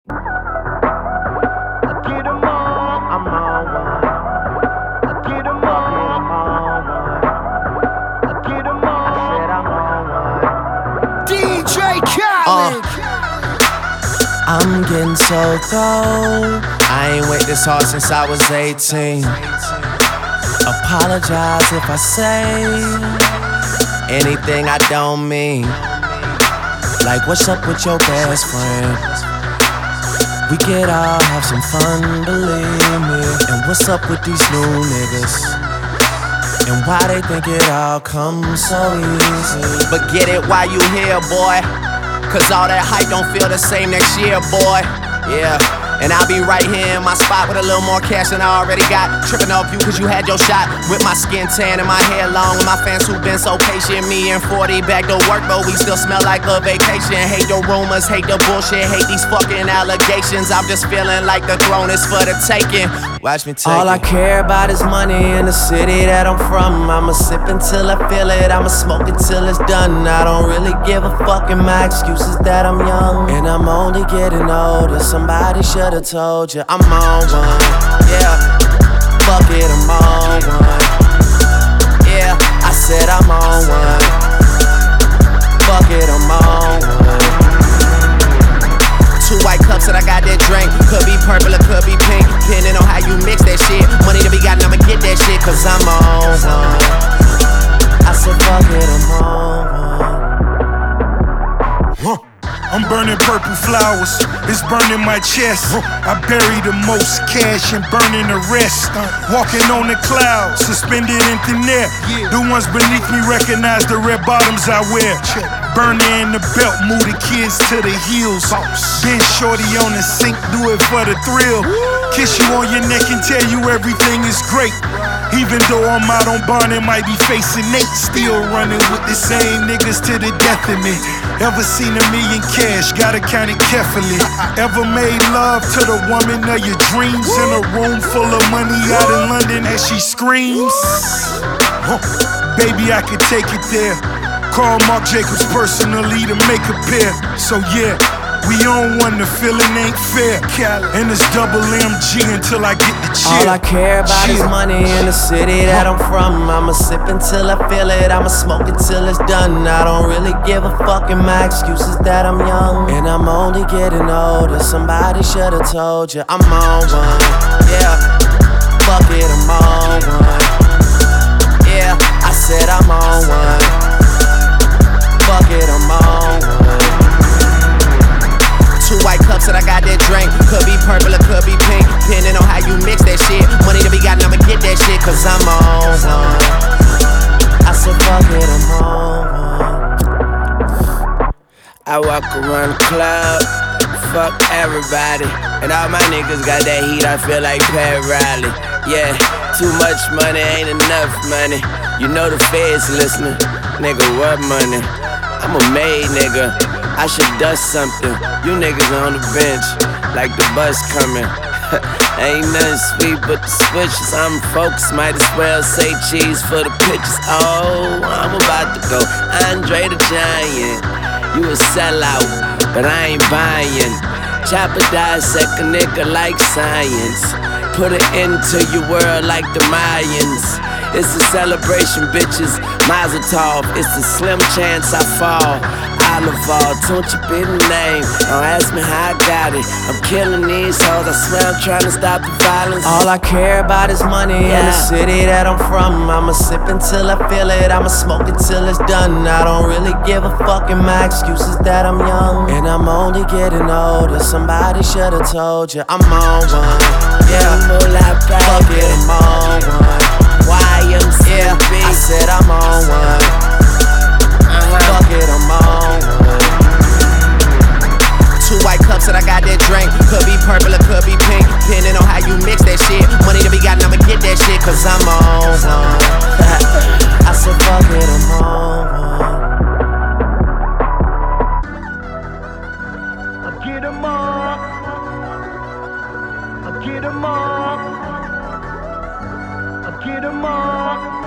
I get 'em all, I'm on one. I get 'em all, I'm on one. I get 'em all, I said I'm on one. DJ Khaled. I'm getting so cold. I ain't wait this hard since I was 18. Apologize if I say anything I don't mean. Like, what's up with your best friend? We could all have some fun, believe me. And what's up with these new niggas? And why they think it all comes so easy? But get it while you here, boy. Cause all that hype don't feel the same next year, boy. Yeah. And I'll be right here in my spot with a little more cash than I already got. Tripping off you cause you had your shot. With my skin tan and my hair long. And my fans who been so patient. Me and 40 back to work, but we still smell like a vacation. Hate the rumors, hate the bullshit, hate these fucking allegations. I'm just feeling like the throne is for the taking. Watch me take all I care about is money in the city that I'm from. I'ma sip until I feel it, I'ma smoke it till it's done. I don't really give a fuck, and my excuse is that I'm young. And I'm only getting older, somebody should've told you I'm on one. Yeah, fuck it, I'm on one. Yeah, I said I'm on one. Fuck it, I'm on one. Two white cups that I got that drink. Could be purple or could be pink, depending on how you mix that shit. Money to be gotten, I'ma get that shit, cause I'm on one. I said fuck it, I'm on one. I'm burning purple flowers, it's burning my chest. I bury the most cash and burning the rest. Walking on the clouds, suspended in thin air. The ones beneath me recognize the red bottoms I wear. Burning in the belt, move the kids to the heels. Been shorty on the sink, do it for the thrill. Kiss you on your neck and tell you everything is great. Even though I'm out on bond and might be facing Nate, still running with the same niggas to the death of me. Ever seen $1 million cash, gotta count it carefully. Ever made love to the woman of your dreams in a room full of money out in London as she screams? Baby, I could take it there. Call Marc Jacobs personally to make a pair. So yeah, we on one, the feeling ain't fair. And it's double MG until I get the cheer. All I care about is money in the city that I'm from. I'ma sip until I feel it, I'ma smoke it till it's done. I don't really give a fuck, and my excuse is that I'm young. And I'm only getting older, somebody should've told you I'm on one. Yeah, fuck it, I'm on one. Yeah, I said I'm on one. Fuck it, I'm on one. Two white cups that I got that drink. Could be purple or could be pink, depending on how you mix that shit. Money to be gotten, I'ma get that shit, cause I'm on one. I said fuck it, I'm on one. I walk around the club, fuck everybody. And all my niggas got that heat, I feel like Pat Riley. Yeah, too much money ain't enough money. You know the feds listening. Nigga, what money? I'm a made nigga, I should dust something. You niggas on the bench, like the bus coming. Ain't nothing sweet but the switches. I'm focused, might as well say cheese for the pictures. Oh, I'm about to go Andre the Giant. You a sellout, but I ain't buying. Chopper dissect a nigga like science. Put it into your world like the Mayans. It's a celebration, bitches. Mazel tov. It's a slim chance I fall. Oliver, don't you be the name. Don't ask me how I got it. I'm killing these hoes. I swear I'm trying to stop the violence. All I care about is money in the city that I'm from. I'ma sip until I feel it, I'ma smoke it till it's done. I don't really give a fuck, and my excuse is that I'm young. And I'm only getting older, somebody should've told you I'm on one. Yeah, fuck it, I'm on one. Yeah, I said I'm on one. Fuck it, I'm on one. Two white cups that I got that drink. Could be purple or could be pink, depending on how you mix that shit. Money to be gotten, I'ma get that shit, cause I'm on one. I said fuck it, I'm on one. I get 'em all. I get 'em all. I get 'em all.